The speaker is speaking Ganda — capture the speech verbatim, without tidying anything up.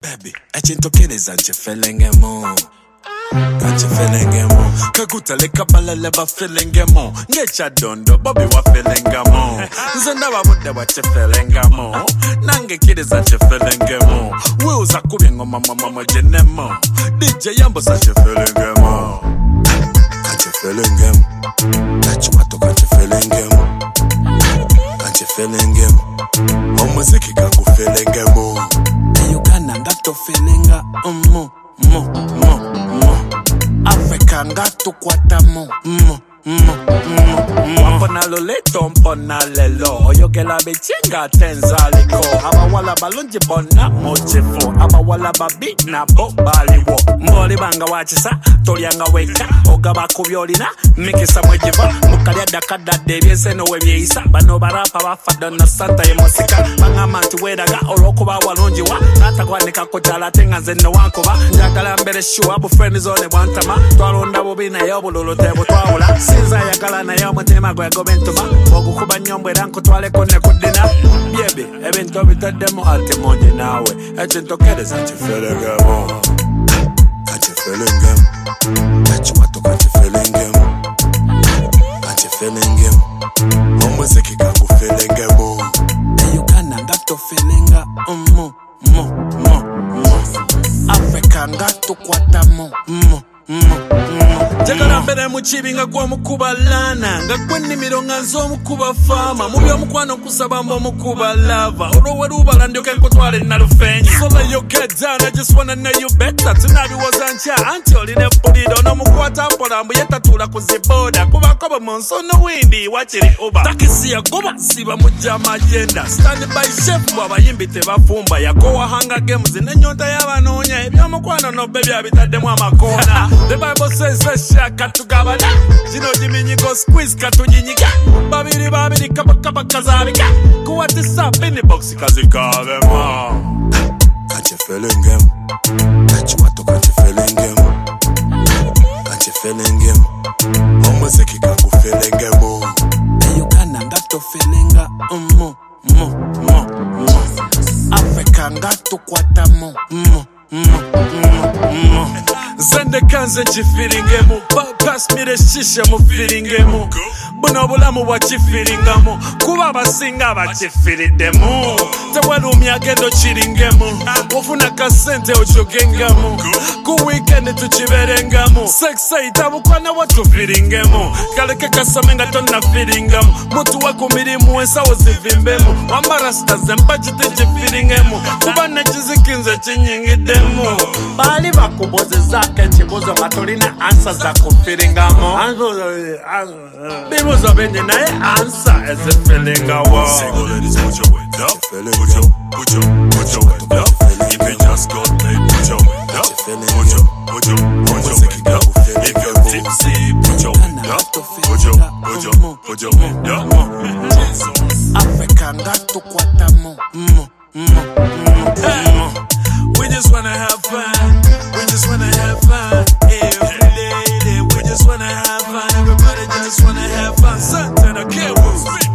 Baby, echintokiriza nje felengemo Kanche felengemo Kakuta leka balale ba felengemo Ngecha dondo, bobi wa felengamo Nzenda wabude wache felengamo Nange kiriza nje felengemo Wiuza kubyengo mama mama jenemo D J Yambo sache felengemo Kanche felengemo Tachi wato kanche felengemo Kanche felengemo Omuziki kangu felengemo Uganda ngato feelinga mo mo mo mo Africa ngato kwata mo mo mo mo Wapona loleto mpona lelo Oyogela bechinga tenzaliko Abawala balunji bona mochefo Abawala babi na bobaliwo Mboli banga wachisa Tolianga weka Ogaba kubyolina Mikisa mwejiva Mukalia dakada debiese no webyeisa Bano barapa wafada na santa ye musika Banga manti wedaga Oloko ba walunjiwa Nata kwa nika kujala tenga zeno wankuba Njagala mbele shuwa Bufreni zone wantama Tualunda bubina yobu lulu tebu tuawula Sinza ya gala na yomu tema gwe gobentuma Mogu kuba nyombe ranku tuwale kone kudina Baby, ebento bitademo ate monje nawe Echento kere zanchi felegemo Kanche felengemo Tachi wato kanche felengemo Kanche felengemo Omuziki kangu felengemo Uganda ngato felenga Mo, mo, mo, mo Africa ngato kwata mo, mo Mm, mm, Jagala mbere muchibi nga kwa mukuba lana Nga kwenni mironga nzo mukuba fama Mubya mukwano kusaba mbo mukuba lava Orowe rubala ndioke nkotwale na rufenya So lay your head down, I just wanna know you better Tunabi wazancha, anti oline pulido No mukwata mpola mbu yetatula kuziboda Kuba koba monso no windi, wachiri uba Takisi ya kuba, siba mujama agenda Stand by chef, waba yimbi teba fumba Yakowa hanga games, nenyota yaba nonya Ebya mukwano no baby abitade mwa makona The Bible says let's share katugabana Jino jiminyi go squeeze katunyinyiga Babiri babiri kapa kapa kazabika Kuwati sap in the boxi kazikavema Kanche felengemo Tachi wato kanche felengemo Kanche felengemo Omuziki kangu felengemo Uganda ngato felenga Mo, mo, mo, mo Africa ngato kwata mo, mo Mo, mo, mo Zende kanze nchifiringemo Pass me the shisha mu firingemo Buno bulamu wachifiringamo Kuba basinga bachifiridemo Tewelu umyagendo chiringemo Wofuna kasente ojogengamo Ku weekend tuchiberengamo Sexa itabukwana watufiringemo Kaleke kasamenga tona firingamo Mutu wako mirimu ensa ozivimbemo Wambara stazempa jite nchifiringemo Kuba nechizikinze chinyingidemo Bali bakuboze zake nchibuzo matolina ansa za kufiringamo Bibuzo benye nae ansa eze filingawo Single ladies put your weight up Put your, put your, put your weight up If you just got laid put your weight up Put your, put your, put your weight up If you're tipsy put your weight up Put your, put your, put your weight up Africa ngato kwata mo Mo, mo, mo We just wanna have fun We just wanna have fun Every day We just wanna have fun Everybody just wanna have fun Something I can't